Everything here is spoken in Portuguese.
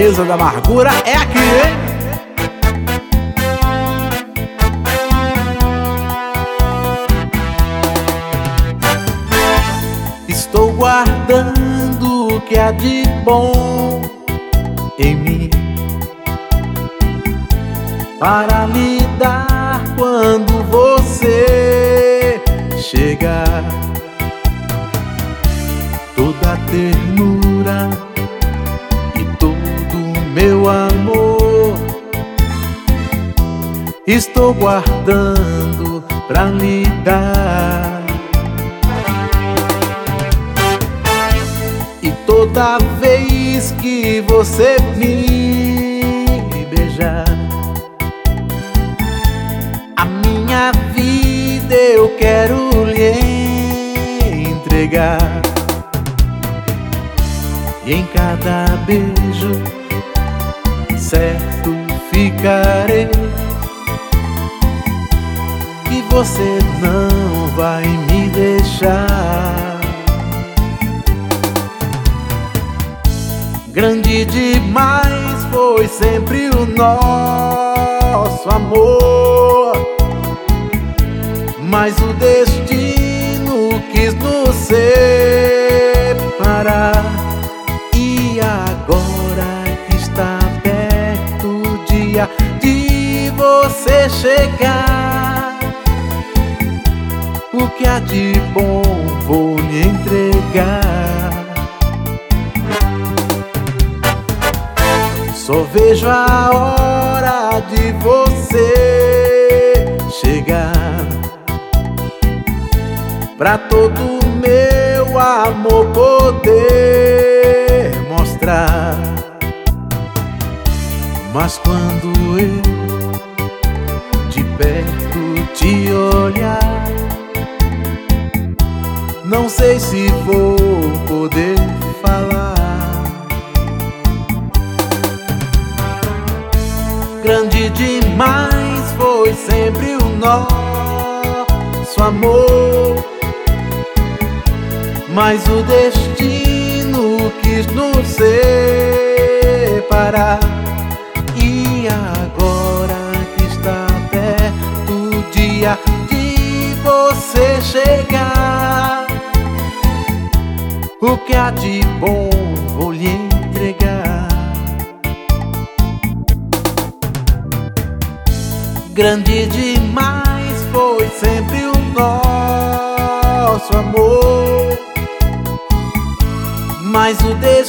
mesa da amargura é aqui, hein? Estou guardando o que há de bom em mim para lhe dar quando você chegar. Toda a ternura e todo o meu amor estou guardando pra lhe dar. E toda vez que você me beijar, a minha vida eu quero lhe entregar. E em cada beijo certo ficarei que você não vai me deixar. Grande demais foi sempre o nosso amor, mas o destino quis nos separar. E agora que está perto o dia de você chegar, o que há de bom vou lhe entregar. Só vejo a hora de você chegar, pra todo meu amor poder mostrar. Mas quando eu de perto te olhar, não sei se vou poder falar. Grande demais foi sempre o nosso amor, mas o destino quis nos separar. E agora que está perto o dia de você chegar, o que há de bom vou lhe entregar. Grande demais foi sempre o nosso amor, mas o